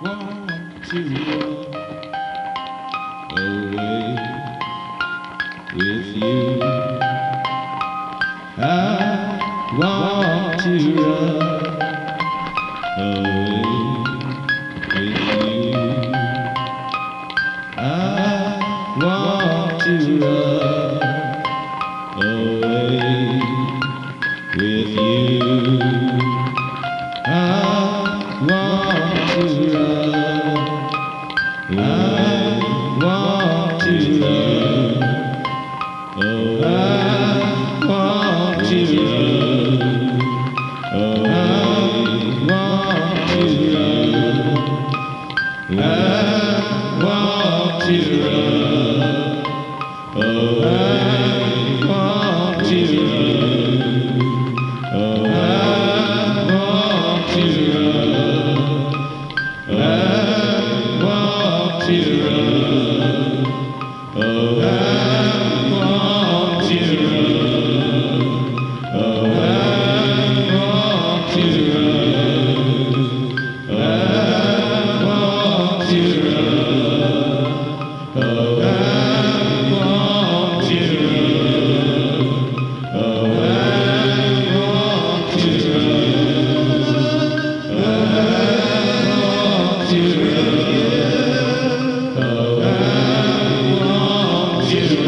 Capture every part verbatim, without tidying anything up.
want to run away with you. I want to run away with you. I want to run away with you. I want to run. I want to run. Oh, I want to run. Oh, I want to run. I want to run. Oh, I want to run. Oh, I want to run. I want to run. Oh, I want to run. Oh, I want to run. I want to run. Oh, I want to run. Oh, I want to run. I want to run. Oh, I want to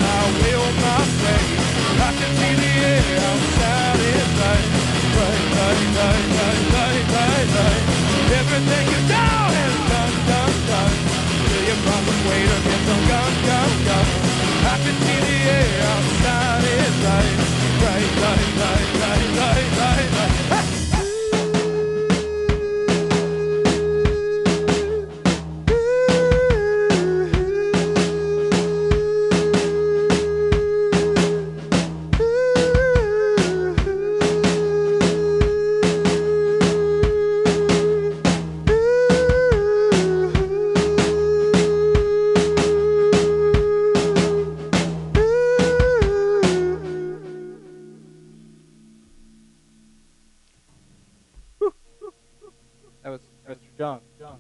will my way. I can see the air outside is light, light, light, light, light, light, light, light. Everything you down is done, done, done. Till you promise way to get some gun, gun, gun. I can see the air outside is light, light, light, light, light, light, light, light. That was Mister John. John.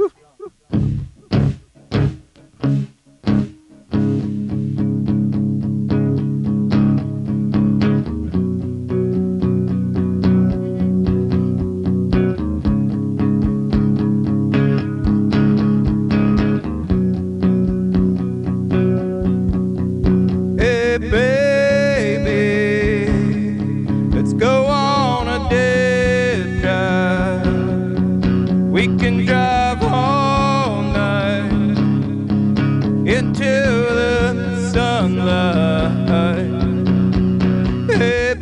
Hey baby, let's go on a day drive. We can drive all night into the sunlight. Hey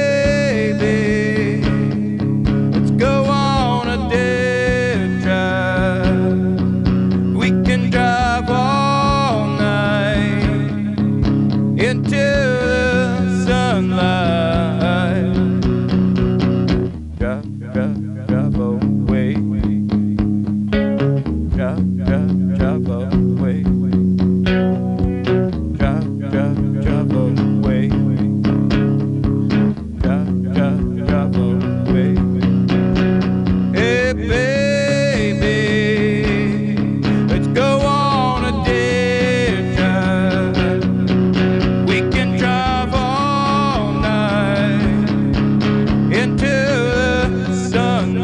baby, let's go on a day drive. We can drive all night into the sunlight. Drive, drive, drive away. Drive, drive, drive away. Drive, drive, drive away. Drive, drive, drive away. Hey baby, let's go on a day drive. We can drive all night into the sun.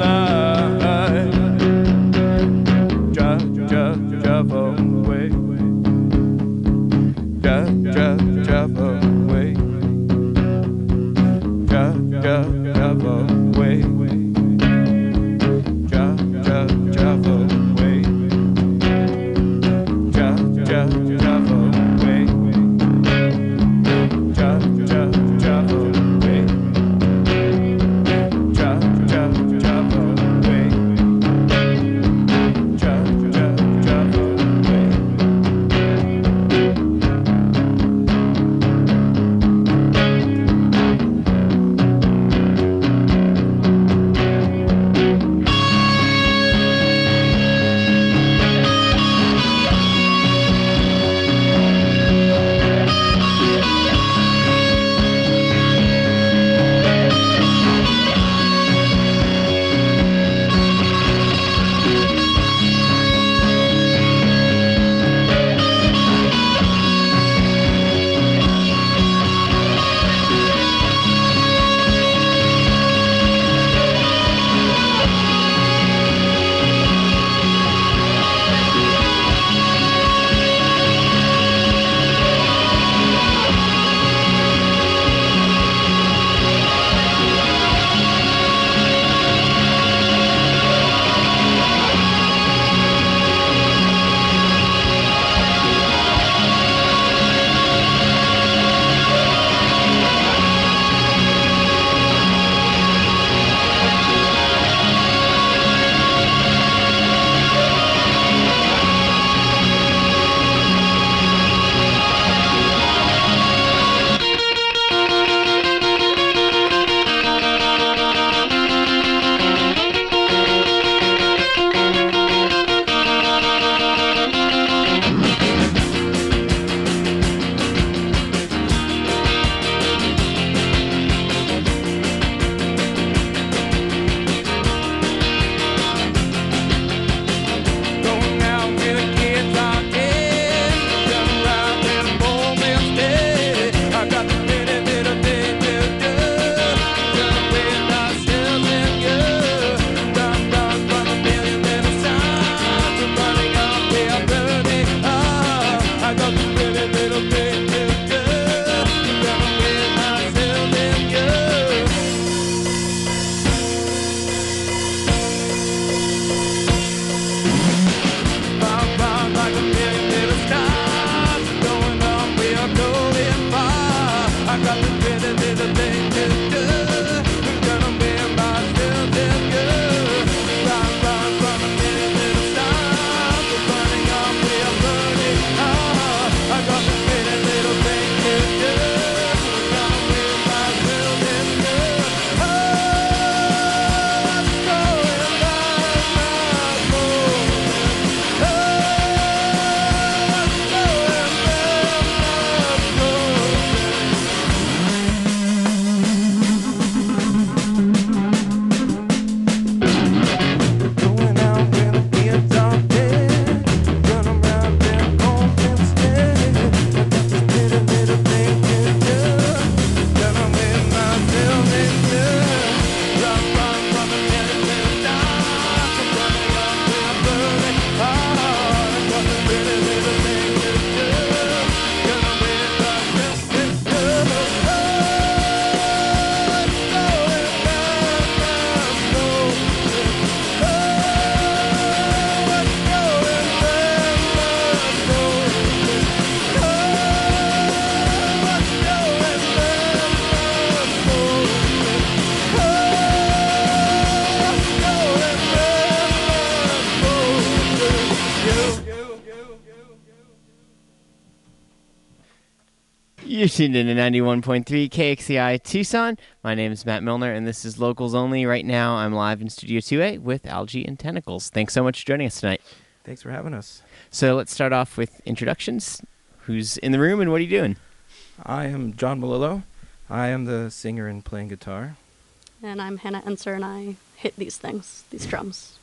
You're tuned in to ninety-one point three K X C I Tucson. My name is Matt Milner, and this is Locals Only. Right now, I'm live in Studio two A with Algae and Tentacles. Thanks so much for joining us tonight. Thanks for having us. So let's start off with introductions. Who's in the room, and what are you doing? I am John Malillo. I am the singer and playing guitar. And I'm Hannah Enser, and I hit these things, these drums.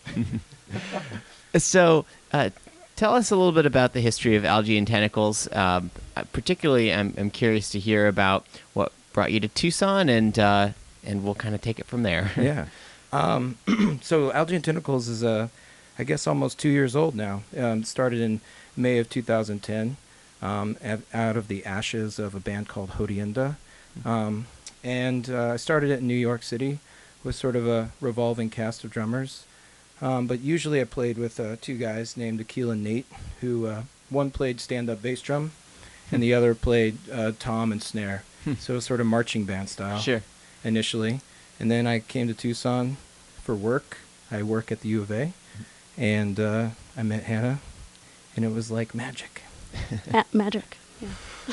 So, uh, tell us a little bit about the history of Algae and Tentacles. Um, particularly, I'm, I'm curious to hear about what brought you to Tucson, and uh, and we'll kind of take it from there. Yeah. Um, so Algae and Tentacles is, uh, I guess, almost two years old now. Um, started in May of two thousand ten, um, av- out of the ashes of a band called Hodienda. Um, and uh, I started it in New York City with sort of a revolving cast of drummers. Um, but usually I played with uh, two guys named Akil and Nate, who uh, one played stand-up bass drum, and the other played uh, tom and snare. So it was sort of marching band style Sure. initially. And then I came to Tucson for work. I work at the U of A, and uh, I met Hannah, and it was like magic. Ma- magic. Yeah.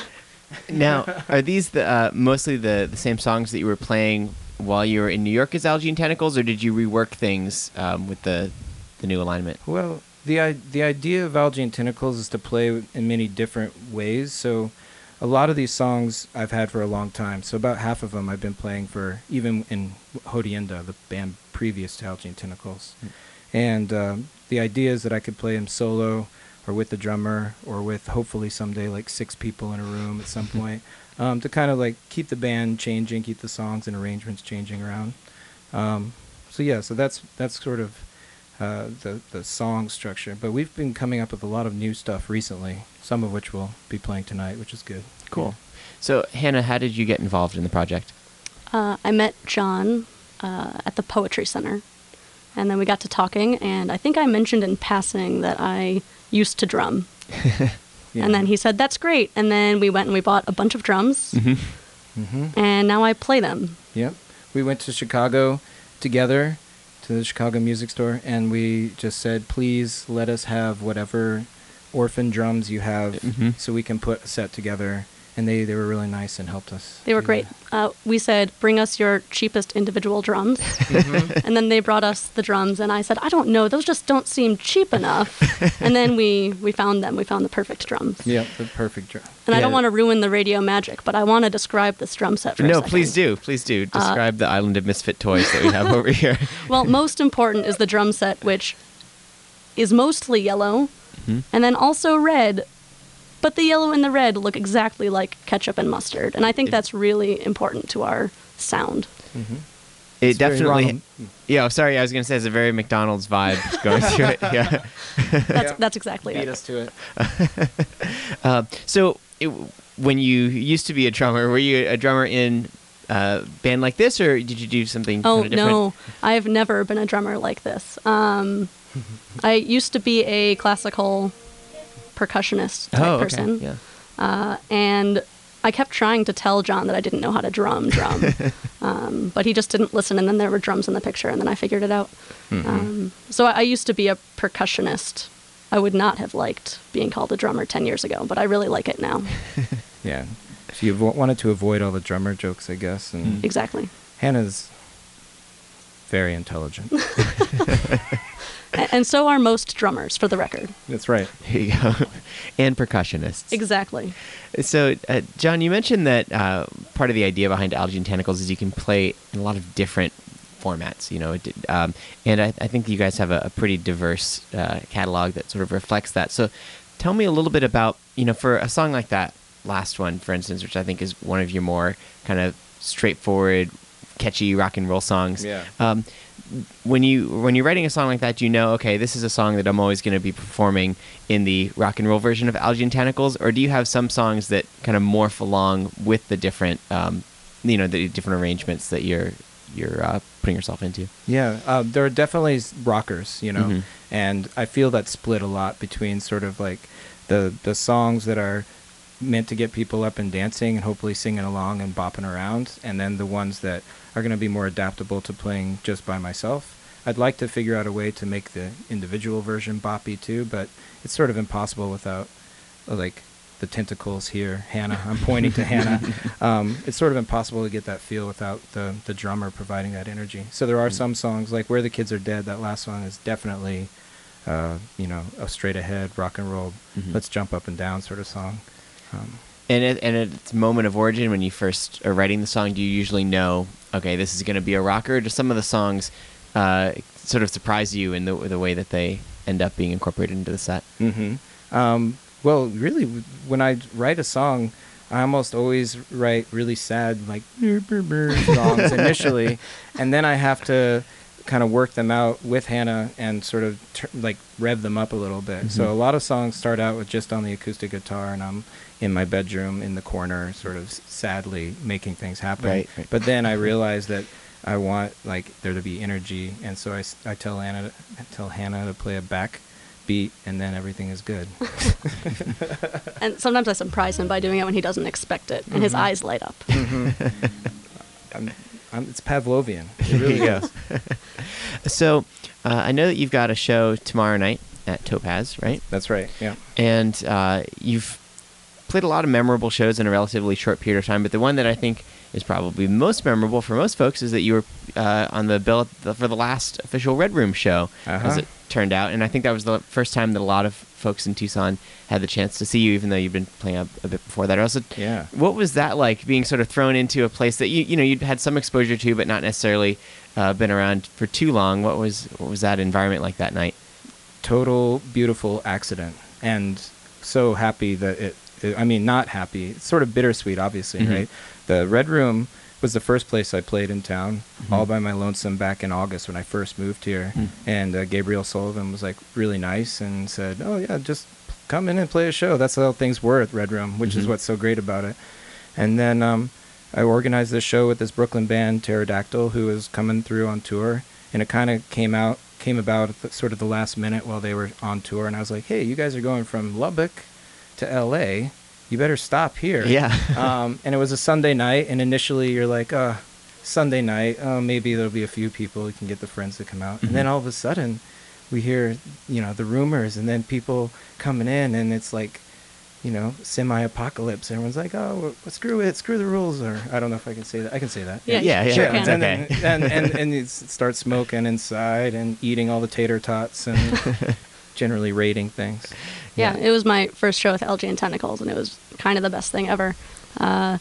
Now, are these the uh, mostly the, the same songs that you were playing while you were in New York as Algae and Tentacles, or did you rework things um, with the the new alignment? Well, the I- the idea of Algae and Tentacles is to play in many different ways. So a lot of these songs I've had for a long time. So about half of them I've been playing for, even in Hodienda, the band previous to Algae and Tentacles. Mm. And um, the idea is that I could play them solo, or with the drummer, or with hopefully someday like six people in a room at some point, um, to kind of like keep the band changing, keep the songs and arrangements changing around. Um, so yeah, so that's that's sort of uh, the the song structure. But we've been coming up with a lot of new stuff recently, some of which we'll be playing tonight, which is good. Cool. So, Hannah, how did you get involved in the project? Uh, I met John uh, at the Poetry Center, and then we got to talking, and I think I mentioned in passing that I used to drum. Yeah. And then he said, that's great. And then we went and we bought a bunch of drums, Mm-hmm. and now I play them. Yep. We went to Chicago together, to the Chicago Music Store, and we just said, please let us have whatever orphan drums you have, Mhm. so we can put a set together. And they, they were really nice and helped us. They were do great. Uh, we said, bring us your cheapest individual drums. that. Mhm. And then they brought us the drums, and I said, I don't know, those just don't seem cheap enough. And then we, we found them. We found the perfect drums. Yep, the perfect drum. And I Yeah. don't want to ruin the radio magic, but I want to describe this drum set for a No, second. please do. Please do. Uh, Describe the island of misfit toys that we have over here. Well, most important is the drum set, which is mostly yellow, Mhm. and then also red. But the yellow and the red look exactly like ketchup and mustard. And I think that's really important to our sound. Mm-hmm. It It's very definitely. Ronald- Yeah, oh, sorry, I was going to say it's a very McDonald's vibe going through it. Yeah. That's, Yeah. that's exactly Beat it. us to it. Uh, so, it, when you used to be a drummer, were you a drummer in a band like this, or did you do something Oh, kind of different? no. I've never been a drummer like this. Um, I used to be a classical percussionist type Oh, okay. person. Yeah. Uh, and I kept trying to tell John that I didn't know how to drum, drum. um, but he just didn't listen, and then there were drums in the picture, and then I figured it out. Mm-hmm. Um, so I, I used to be a percussionist. I would not have liked being called a drummer ten years ago, but I really like it now. Yeah. So you avo- wanted to avoid all the drummer jokes, I guess. And Mm. Exactly. Hannah's very intelligent. A- and so are most drummers, for the record. That's right. There you go. And percussionists. Exactly. So, uh, John, you mentioned that uh, part of the idea behind Algae and Tentacles is you can play in a lot of different formats, you know, it, um, and I, I think you guys have a, a pretty diverse uh, catalog that sort of reflects that. So, tell me a little bit about, you know, for a song like that last one, for instance, which I think is one of your more kind of straightforward, catchy rock and roll songs. Yeah. Um, when you when you're writing a song like that, do you know, okay, this is a song that I'm always going to be performing in the rock and roll version of Algae and Tentacles, or do you have some songs that kind of morph along with the different, um, you know, the different arrangements that you're you're uh, putting yourself into? Yeah, uh, there are definitely s- rockers, you know, Mhm. and I feel that split a lot between sort of like the the songs that are meant to get people up and dancing and hopefully singing along and bopping around, and then the ones that are going to be more adaptable to playing just by myself. I'd like to figure out a way to make the individual version boppy too, but it's sort of impossible without uh, like the tentacles here, Hannah. I'm pointing to Hannah. Um, it's sort of impossible to get that feel without the the drummer providing that energy. So there are Mm. some songs like "Where the Kids Are Dead." That last song is definitely, uh, you know, a straight ahead rock and roll. Mhm. Let's jump up and down sort of song. Um, And at, and at its moment of origin, when you first are writing the song, do you usually know, okay, this is going to be a rocker? Or do some of the songs uh, sort of surprise you in the the way that they end up being incorporated into the set? hmm Um, well, really, w- when I write a song, I almost always write really sad, like songs initially, and then I have to kind of work them out with Hannah and sort of tur like rev them up a little bit. Mhm. So a lot of songs start out with just on the acoustic guitar, and I'm in my bedroom in the corner, sort of s- sadly making things happen. Right, right. But then I realize that I want like there to be energy, and so I, s- I tell Hannah to, I tell Hannah to play a back beat, and then everything is good. And sometimes I surprise him by doing it when he doesn't expect it, and his Mhm. eyes light up. I'm, I'm, it's Pavlovian. It really Yeah. is. So uh, I know that you've got a show tomorrow night at Topaz, right? That's right. Yeah. And uh, you've played a lot of memorable shows in a relatively short period of time, but the one that I think is probably most memorable for most folks is that you were uh, on the bill for the last official Red Room show, Uh-huh. as it turned out. And I think that was the first time that a lot of folks in Tucson had the chance to see you, even though you've been playing a, a bit before that. Also, Yeah. what was that like, being sort of thrown into a place that you you know you'd had some exposure to, but not necessarily uh, been around for too long? What was what was that environment like that night? Total beautiful accident, and so happy that it, it I mean, not happy. It's sort of bittersweet, obviously, Mhm. right? The Red Room was the first place I played in town, Mhm. all by my lonesome back in August when I first moved here. Mm. And uh, Gabriel Sullivan was like really nice and said, "Oh yeah, just come in and play a show." That's how things were at Red Room, which is Mhm. what's so great about it. And then um, I organized this show with this Brooklyn band, Pterodactyl, who was coming through on tour, and it kind of came out came about at the, sort of the last minute while they were on tour, and I was like, "Hey, you guys are going from Lubbock to L A. You better stop here." Yeah. um, and it was a Sunday night, and initially you're like, "Uh, Sunday night, oh, maybe there'll be a few people. You can get the friends to come out." And then Mhm. all of a sudden, we hear, you know, the rumors, and then people coming in, and it's like, you know, semi-apocalypse. Everyone's like, "Oh, well, screw it, screw the rules," or I don't know if I can say that. I can say that. Yeah, Yeah, yeah, sure yeah, can. it's and, okay. then, and, and and you s- start smoking inside and eating all the tater tots and generally raiding things. Yeah, it was my first show with L G and Tentacles, and it was kind of the best thing ever. Uh,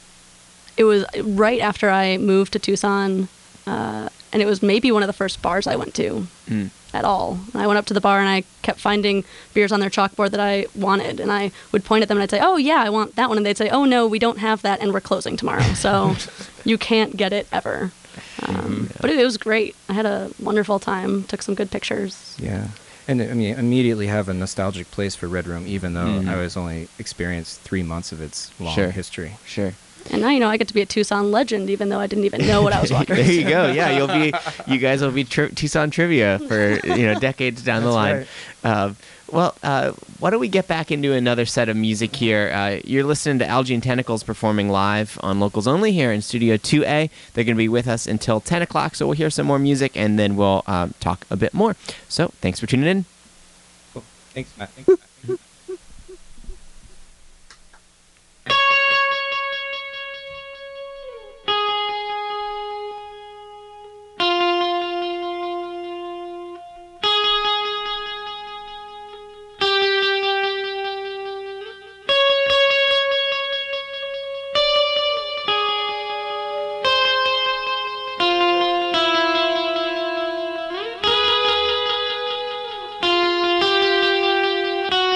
it was right after I moved to Tucson, uh, and it was maybe one of the first bars I went to Mm. at all. And I went up to the bar, and I kept finding beers on their chalkboard that I wanted, and I would point at them, and I'd say, "Oh yeah, I want that one," and they'd say, "Oh no, we don't have that, and we're closing tomorrow, so you can't get it ever." Um, But it, it was great. I had a wonderful time. Took some good pictures. Yeah. And I mean, immediately have a nostalgic place for Red Room, even though Mhm. I was only experienced three months of its long Sure. history. Sure. And now you know I get to be a Tucson legend, even though I didn't even know what I was walking. There you go. Yeah, you'll be. You guys will be tri- Tucson trivia for you know decades down the That's line. Um, well, uh, why don't we get back into another set of music here? Uh, you're listening to Algae and Tentacles performing live on Locals Only here in Studio two A. They're going to be with us until ten o'clock, so we'll hear some more music and then we'll um, talk a bit more. So thanks for tuning in. Cool. Thanks, Matt. Thanks, Matt. Thank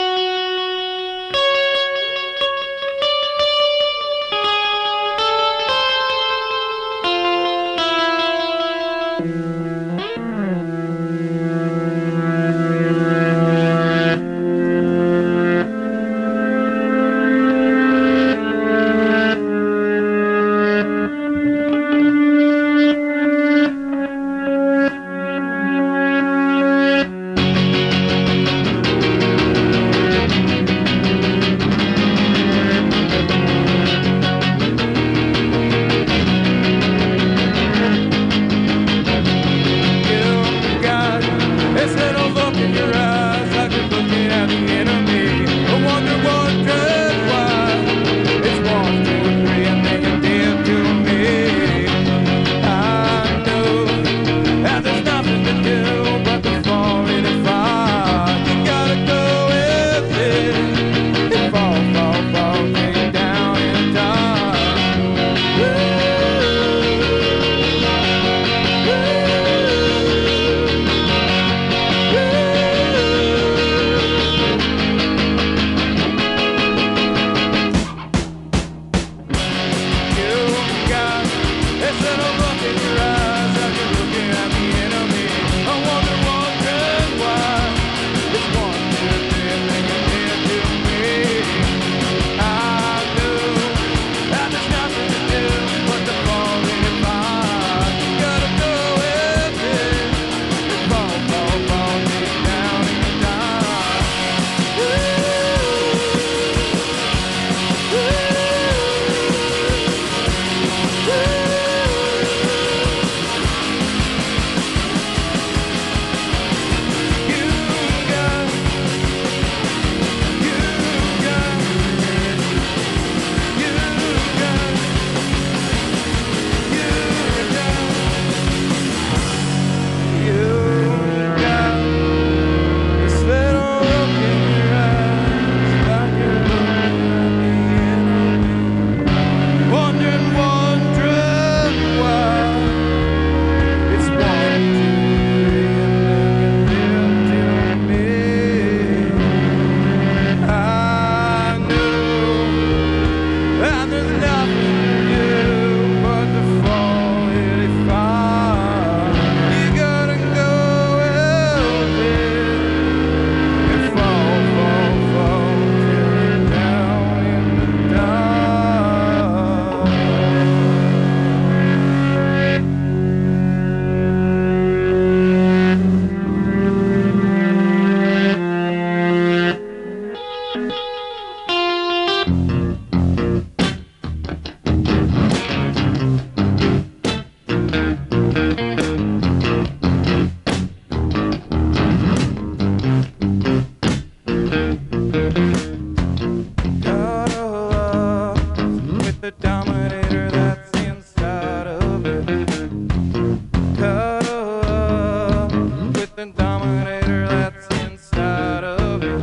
the dominator that's inside of you.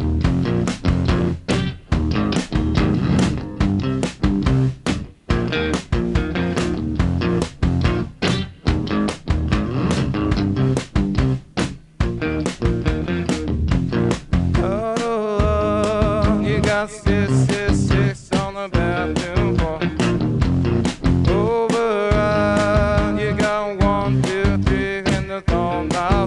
Oh, you got six, six, six on the bathroom floor. Override, you got one, two, three in the thumb now.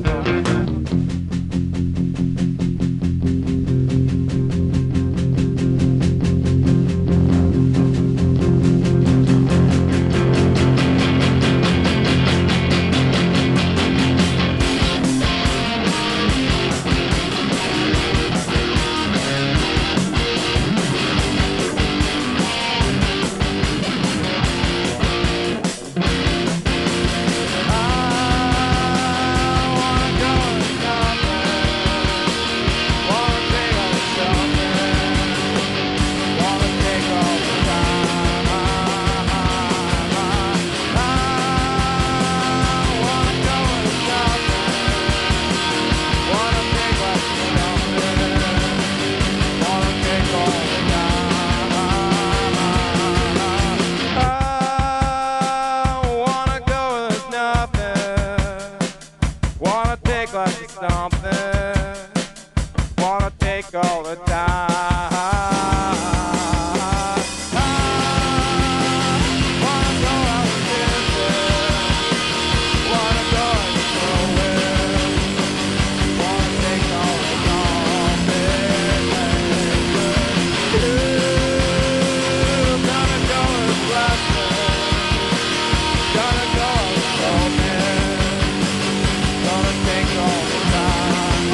All the time. Wanna go out with business. Wanna go out nowhere. Wanna take all the company. Gonna go with blessings. Gonna go with romance. Gonna take all the time.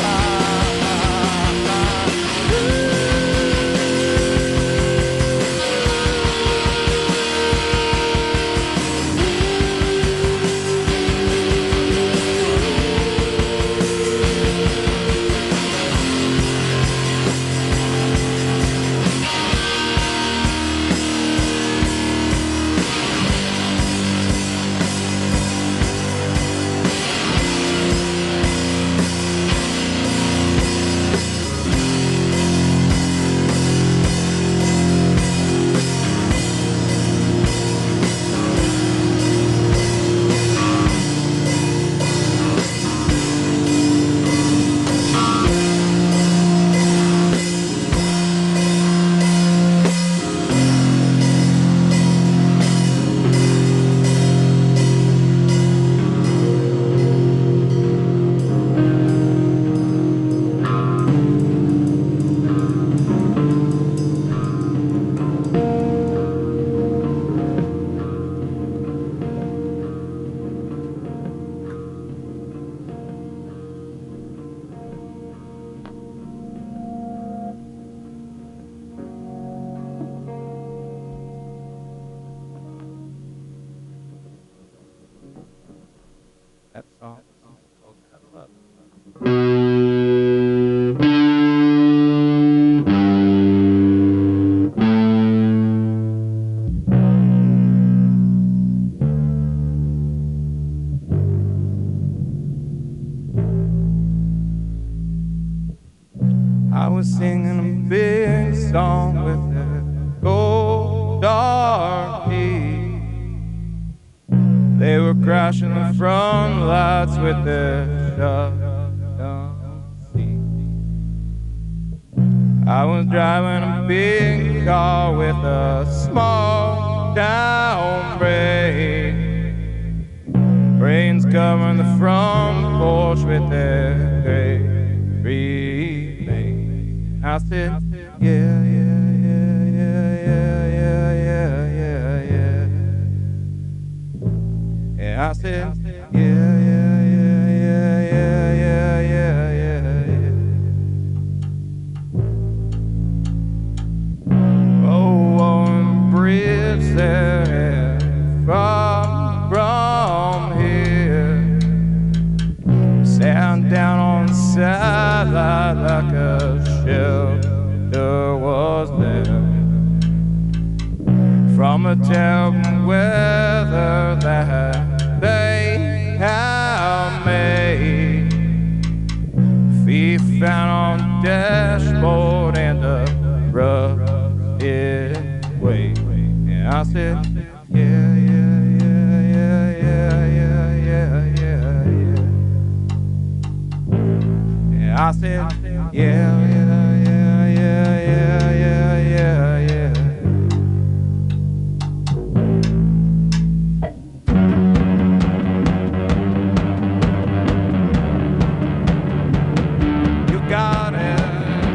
That song is called Cuddle Up. I was singing a big song with a gold dark key. They were crashing the front lights with their shotgun seat. I was driving a big car with a small down brake. Brains covering the front porch with their great remake. I said, yeah, yeah, yeah, yeah, yeah, yeah, yeah, yeah, yeah. Yeah, I said, yeah, yeah, yeah, yeah, yeah, yeah, yeah, yeah, yeah. Oh, on the bridge there, far from here, sat down on the sideline like a shelter was there from the terrible weather that they have made. I said, yeah, yeah, yeah, yeah, yeah, yeah, yeah, yeah. You got it.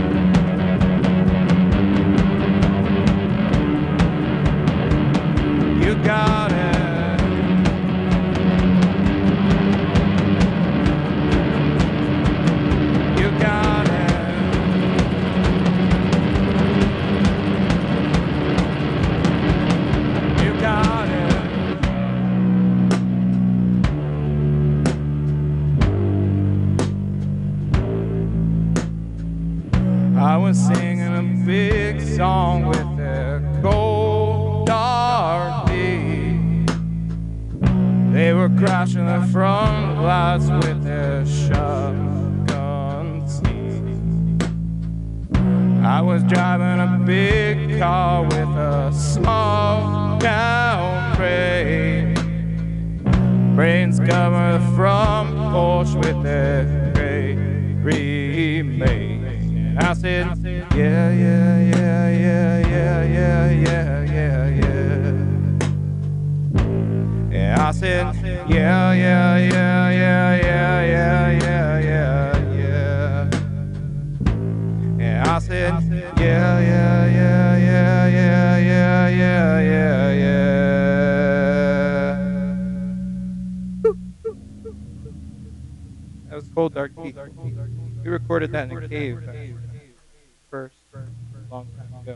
You got it. You got it. You got it. I was singing a big song with a cold, dark beat. They were crashing the front lights with their shotgun seats. I was driving a big car with a small town brain. Brains cover the front porch with their great remains. And I said, yeah, yeah, yeah, yeah, yeah, yeah, yeah, yeah, yeah. Yeah, I said, yeah, yeah, yeah, yeah, yeah, yeah, yeah, yeah, yeah. Yeah, I said, yeah, yeah, yeah, yeah, yeah, yeah, yeah, yeah, yeah. That was Cold Dark Heat. We recorded that in a cave uh, first, a long time ago.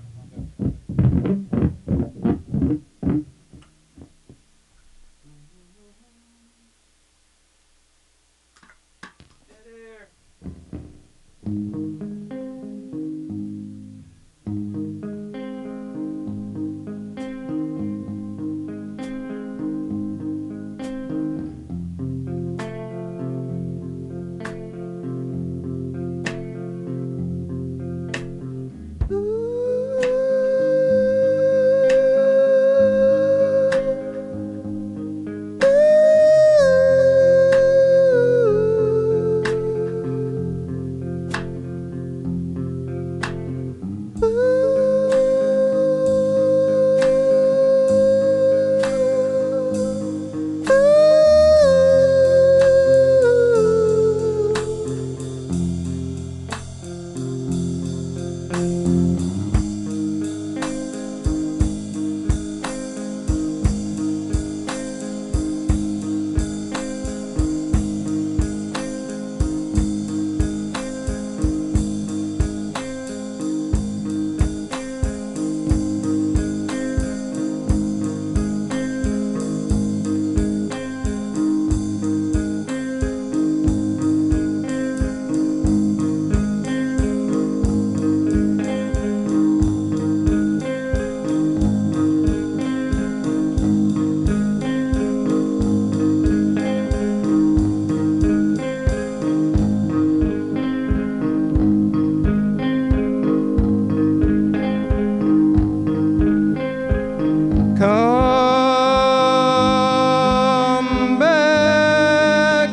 Come back,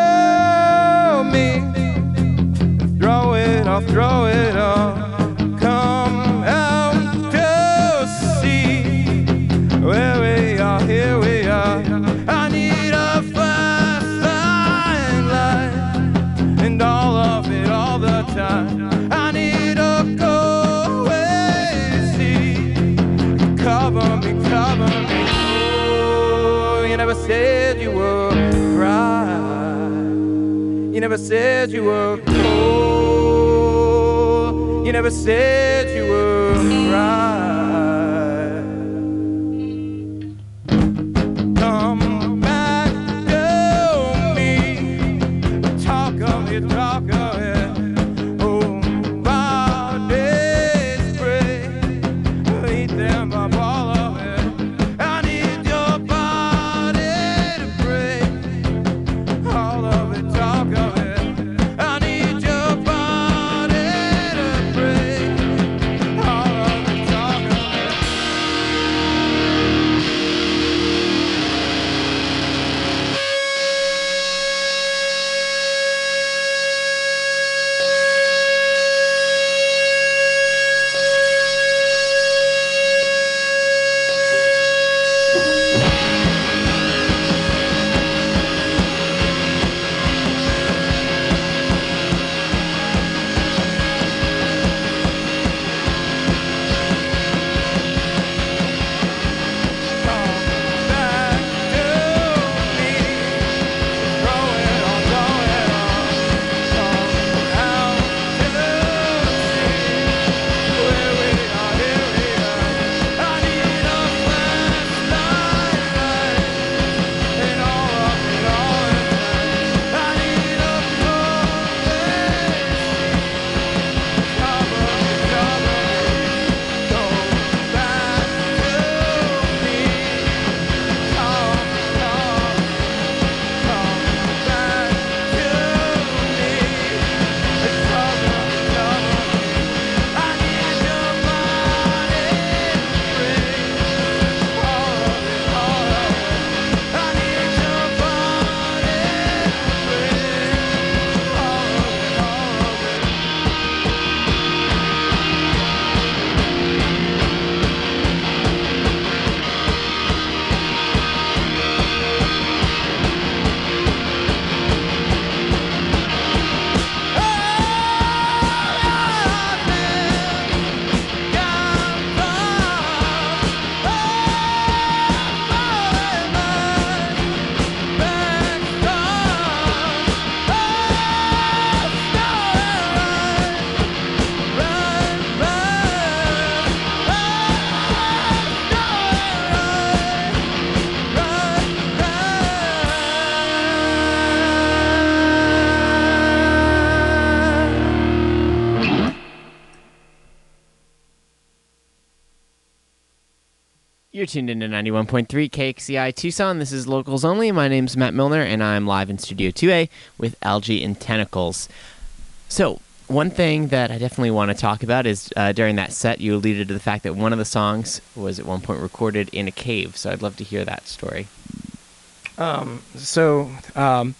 tell me. Throw it off, throw it off. Come out to see where we are, here we are. I need a flashlight light and all of it all the time. I need a go-away seat. Cover me, cover me. You never said you would cry. You never said you would cold. You never said you would cry. Come back to me. Talk of it, talk of it. Oh, bodies break. Eat them up, all of it. I need your body to break. All of it, talk of it. I need your body to break. All of it, talk of it. You're tuned in to ninety-one point three K X C I Tucson. This is Locals Only. My name's Matt Milner, and I'm live in Studio two A with Algae and Tentacles. So, one thing that I definitely want to talk about is uh, during that set, you alluded to the fact that one of the songs was at one point recorded in a cave. So, I'd love to hear that story. Um, so, um,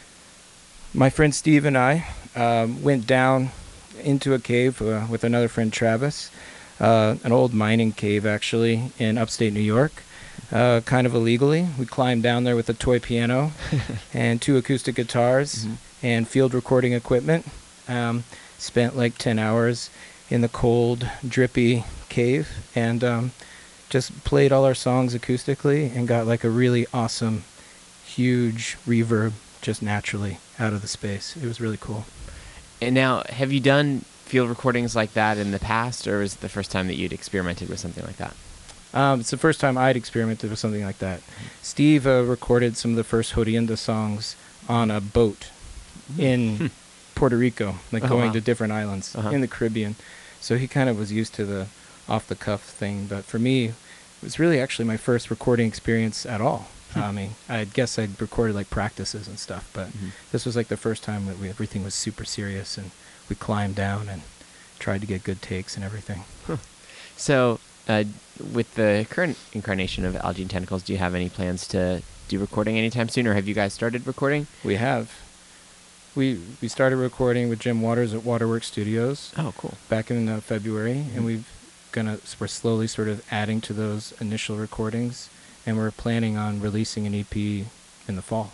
my friend Steve and I um, went down into a cave uh, with another friend, Travis. Uh, an old mining cave, actually, in upstate New York, uh, kind of illegally. We climbed down there with a toy piano and two acoustic guitars mm-hmm. and field recording equipment. Um, spent like ten hours in the cold, drippy cave and um, just played all our songs acoustically and got like a really awesome, huge reverb just naturally out of the space. It was really cool. And now, have you done field recordings like that in the past, or was it the first time that you'd experimented with something like that? Um, it's the first time I'd experimented with something like that. Mm-hmm. Steve uh, recorded some of the first Jodienda songs on a boat in Puerto Rico, like oh, going wow. to different islands uh-huh. in the Caribbean. So he kind of was used to the off-the-cuff thing. But for me, it was really actually my first recording experience at all. Hmm. I mean, I guess I'd recorded like practices and stuff, but mm-hmm. this was like the first time that we, everything was super serious and we climbed down and tried to get good takes and everything. Huh. So, uh, with the current incarnation of Algae and Tentacles, do you have any plans to do recording anytime soon, or have you guys started recording? We have. We we started recording with Jim Waters at Waterworks Studios. Oh, cool. Back in uh, February, mm-hmm. and we've gonna we're slowly sort of adding to those initial recordings, and we're planning on releasing an E P in the fall.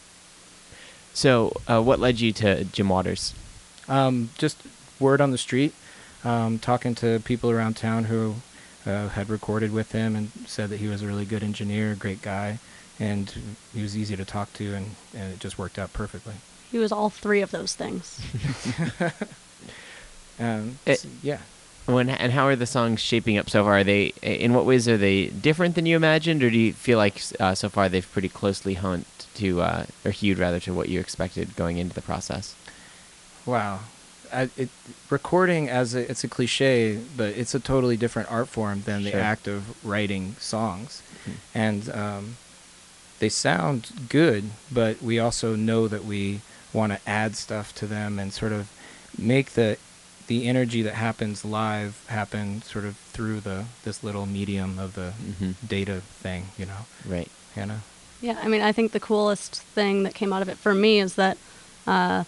So, uh, what led you to Jim Waters? Um, just word on the street, um, talking to people around town who uh, had recorded with him and said that he was a really good engineer, great guy, and he was easy to talk to, and, and it just worked out perfectly. He was all three of those things. um, it, so, yeah. When, and how are the songs shaping up so far? Are they, in what ways are they different than you imagined, or do you feel like uh, so far they've pretty closely honed to, uh, or hewed rather, to what you expected going into the process? Wow. I, it, recording, as a, it's a cliche, but it's a totally different art form than the sure. act of writing songs. Mm-hmm. And um, they sound good, but we also know that we want to add stuff to them and sort of make the the energy that happens live happen sort of through the this little medium of the mm-hmm. data thing, you know? Right. Hannah? Yeah, I mean, I think the coolest thing that came out of it for me is that uh,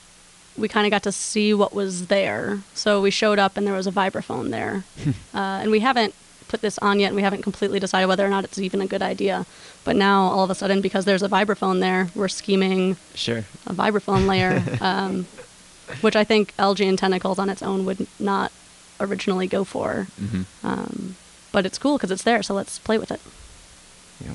we kind of got to see what was there. So we showed up and there was a vibraphone there. uh, and we haven't put this on yet, and we haven't completely decided whether or not it's even a good idea. But now, all of a sudden, because there's a vibraphone there, we're scheming sure. a vibraphone layer, um, which I think Algae and Tentacles on its own would not originally go for. Mm-hmm. Um, but it's cool because it's there, so let's play with it. Yep.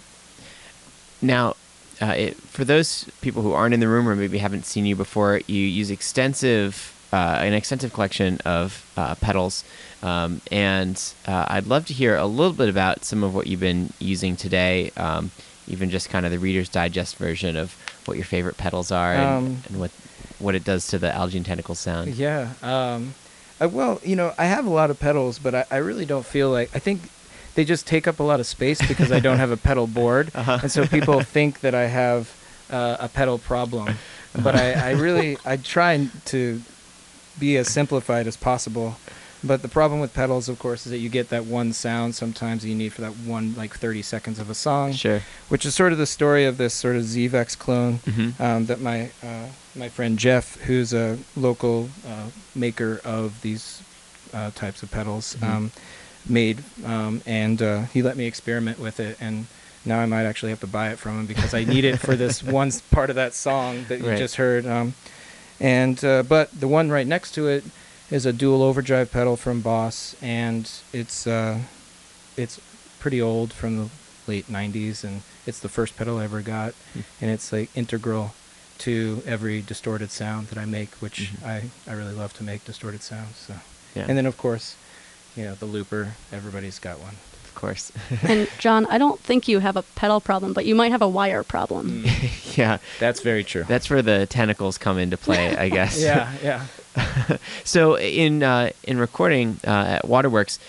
Now, uh, it, for those people who aren't in the room or maybe haven't seen you before, you use extensive, uh, an extensive collection of uh, pedals, um, and uh, I'd love to hear a little bit about some of what you've been using today, um, even just kind of the Reader's Digest version of what your favorite pedals are and, Um, and what what it does to the Algae and Tentacles sound. Yeah. Um, I, well, you know, I have a lot of pedals, but I, I really don't feel like... I think they just take up a lot of space because I don't have a pedal board. Uh-huh. And so people think that I have uh, a pedal problem. But I, I really... I try to be as simplified as possible. But the problem with pedals, of course, is that you get that one sound sometimes you need for that one, like, thirty seconds of a song. Sure. Which is sort of the story of this sort of Z-Vex clone Mm-hmm. um, that my uh, my friend Jeff, who's a local uh, maker of these uh, types of pedals, Mm-hmm. um, made. Um, and uh, he let me experiment with it. And now I might actually have to buy it from him because I need it for this one part of that song that you Right. just heard. Um, and uh, But the one right next to it is a dual overdrive pedal from Boss, and it's uh, it's pretty old, from the late nineties, and it's the first pedal I ever got, Mm. and it's like integral to every distorted sound that I make, which Mhm. I, I really love to make distorted sounds. So, Yeah. and then of course, you know, the looper, everybody's got one. Of course. And John, I don't think you have a pedal problem, but you might have a wire problem. Yeah. That's very true. That's where the tentacles come into play, I guess. yeah, yeah. So in uh, in recording uh, at Waterworks,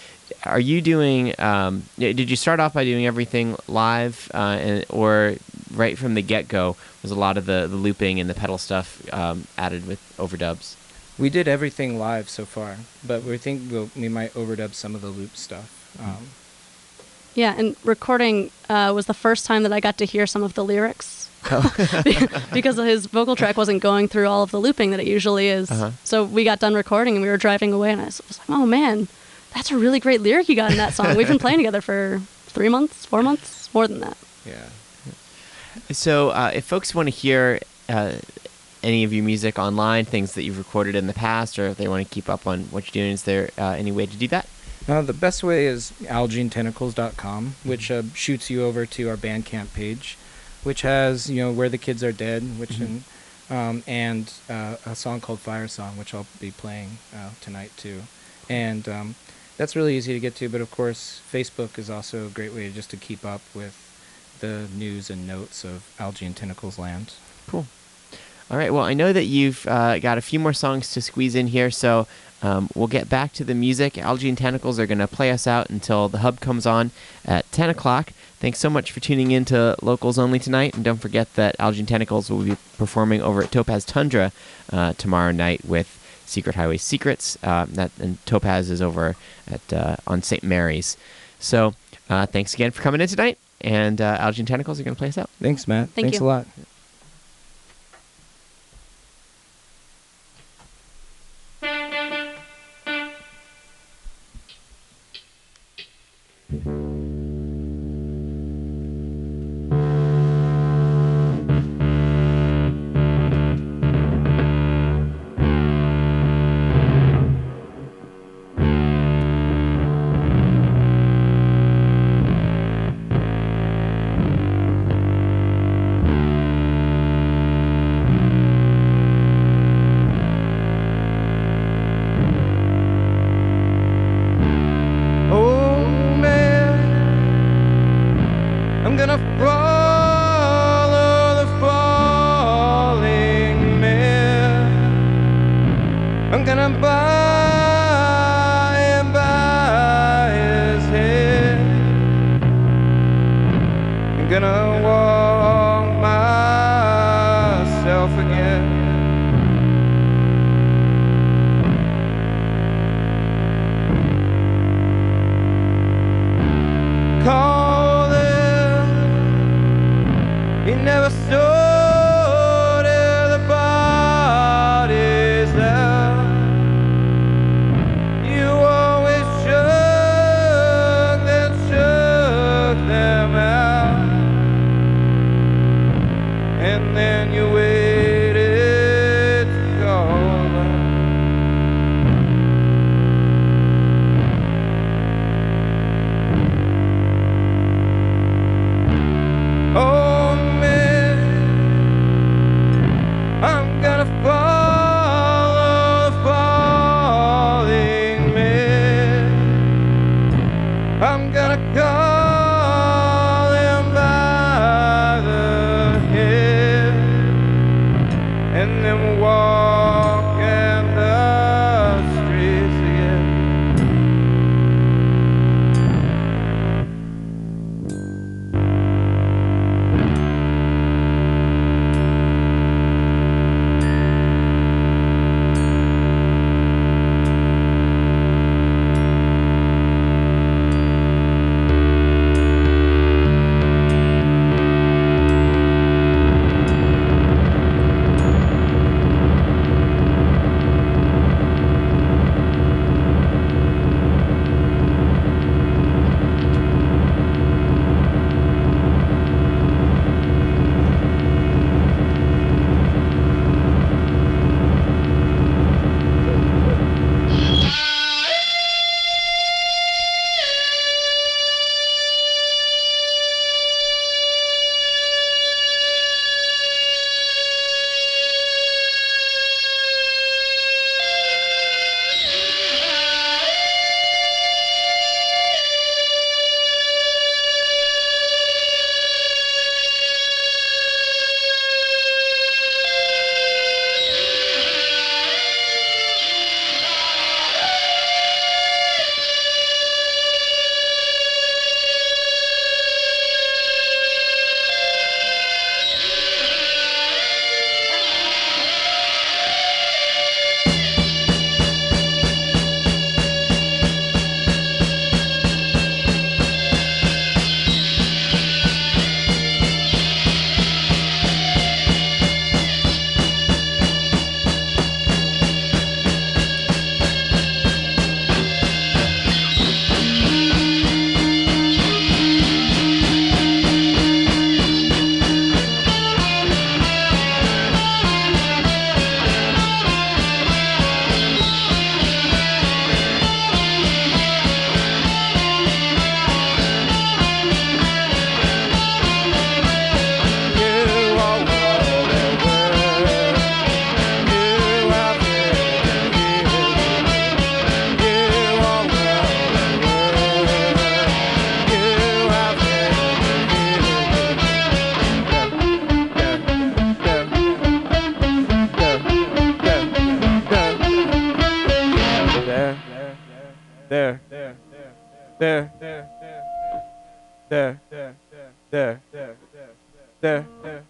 are you doing? Um, did you start off by doing everything live, uh, and, or right from the get-go was a lot of the, the looping and the pedal stuff um, added with overdubs? We did everything live so far, but we think we'll, we might overdub some of the loop stuff. Um, Yeah, and recording uh, was the first time that I got to hear some of the lyrics. Because his vocal track wasn't going through all of the looping that it usually is. Uh-huh. So we got done recording and we were driving away and I was was like, oh man, that's a really great lyric you got in that song. We've been playing together for three months, four months, more than that. yeah. So uh, if folks want to hear uh, any of your music online, things that you've recorded in the past, or if they want to keep up on what you're doing, is there uh, any way to do that? Uh, the best way is algene tentacles dot com, which uh, shoots you over to our Bandcamp page, which has, you know, Where the Kids Are Dead, which Mm-hmm. in, um, and uh, a song called Fire Song, which I'll be playing uh, tonight too. And um, that's really easy to get to, but of course Facebook is also a great way just to keep up with the news and notes of Algae and Tentacles land. Cool. All right. Well, I know that you've uh, got a few more songs to squeeze in here, so um, we'll get back to the music. Algae and Tentacles are going to play us out until the hub comes on at ten o'clock. Thanks so much for tuning in to Locals Only tonight, and don't forget that Algae and Tentacles will be performing over at Topaz Tundra uh, tomorrow night with Secret Highway Secrets. Uh, that and Topaz is over at uh, on Saint Mary's. So uh, thanks again for coming in tonight, and uh, Algae and Tentacles are going to play us out. Thanks, Matt. Thank Thanks you. a lot. Oh man, I'm gonna follow the falling man. I'm gonna buy and buy his head. I'm gonna walk myself again. Call them. He never sorted the bodies out. there, there, there, there, there, there, there, there, there.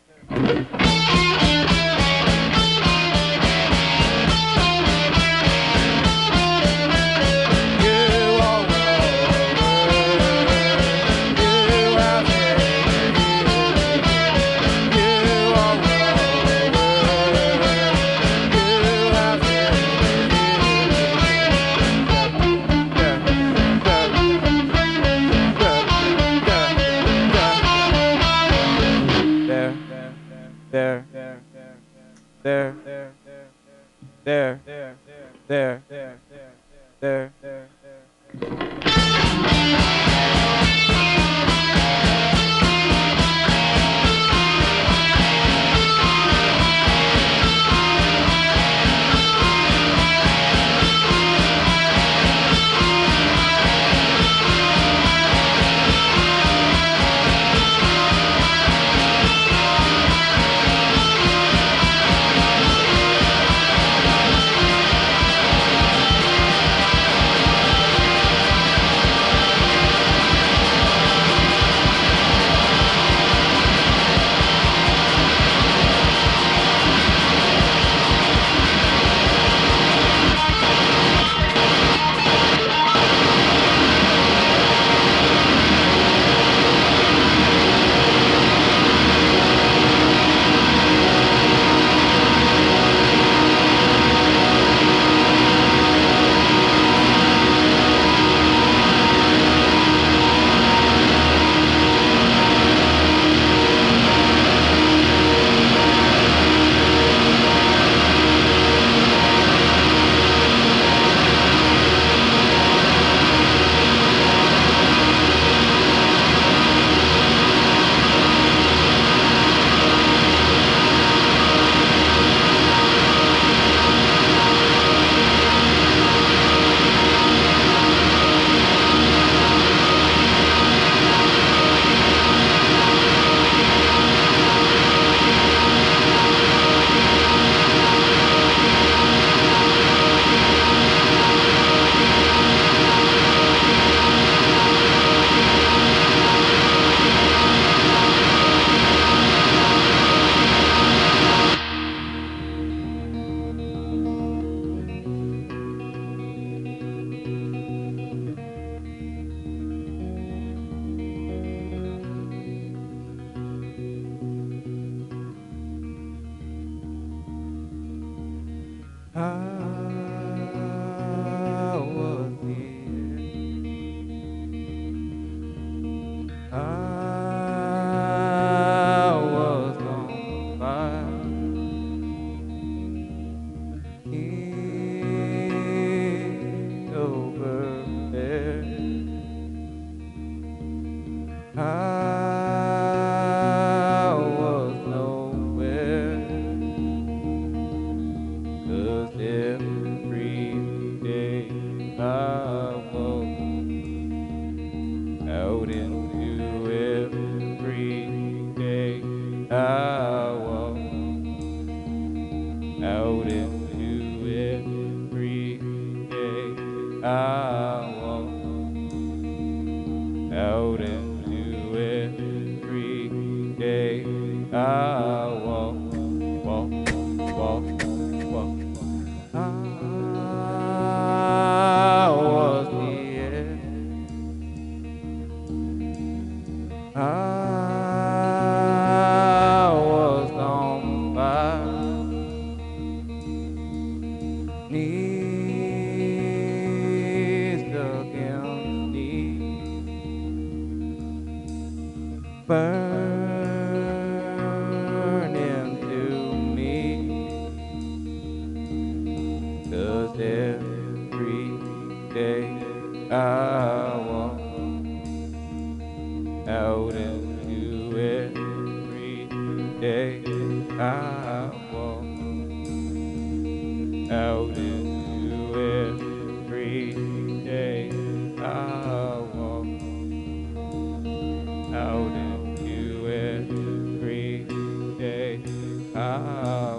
There, there, there, there, there, there, there, there,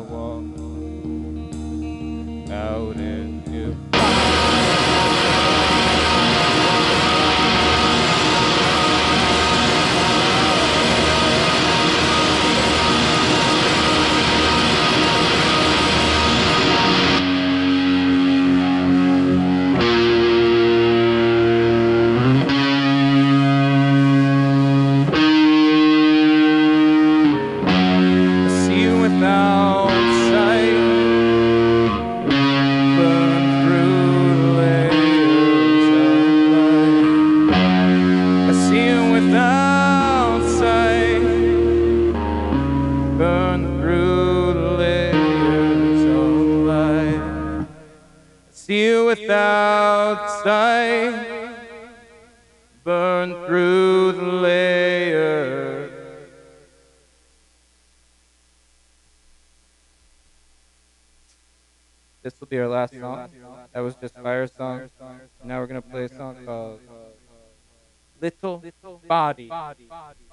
Out into See you without sight, burn through the layers. This will be our last song. That was just Fire Song. Now we're gonna play a song called Little Body.